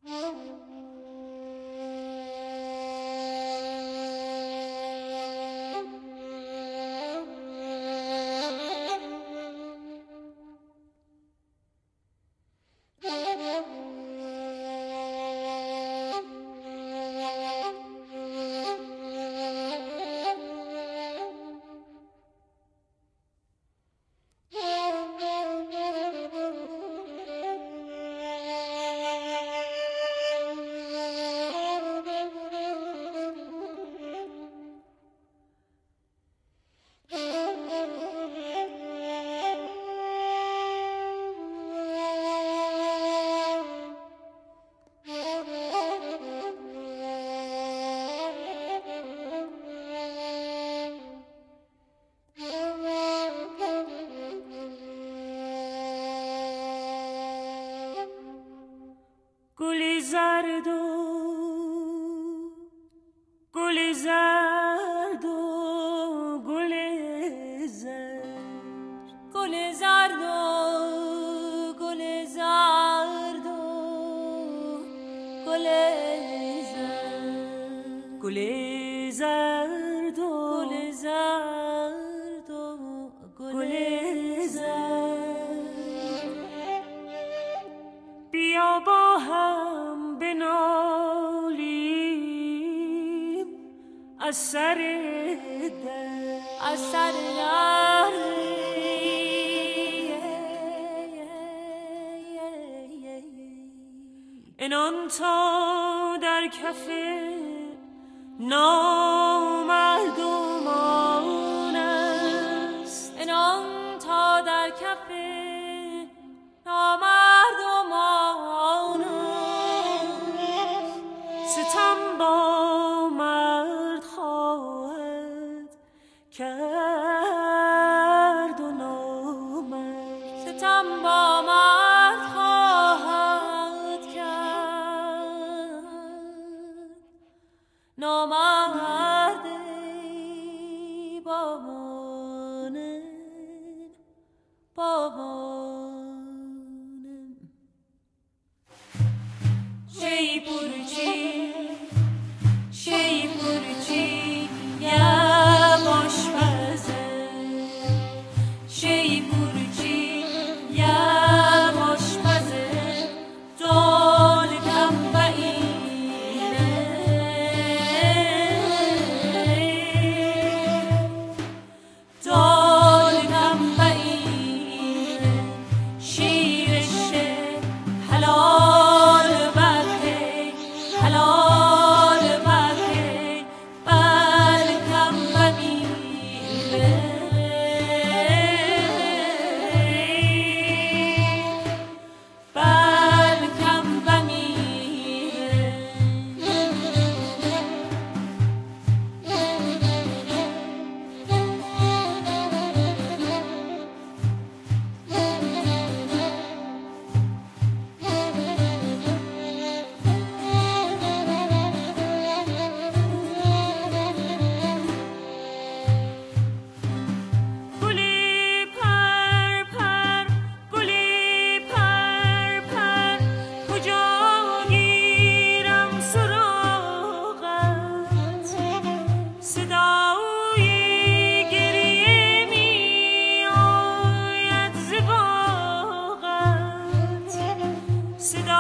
گلی زرد و گلی زرد و گلی زرد، گلی زرد و گلی زرد و گلی زرد، گلی زرد و گلی زرد و گلی زرد. بیا با هم بنالیم از سر در، از سر در. انان تا در کف نامردمان است، انان تا در کف نامردمان است. ستم با مرد خواهد کرد و نامرد، ستم با مرد خواهد کرد نامرد بابانه بابانه. شی پرچی شی پرچی یا مشپزه، شی پرچی یا مشپزه دال تنبعیله، دال تنبعیله. شیرشه حلال برده، حلال برده بر تنبعیله، بر تنبعیله. گلی پر پر گلی پر پر، کجا گیرم سراغت؟ صدای گریه می آید ز باغت، صدای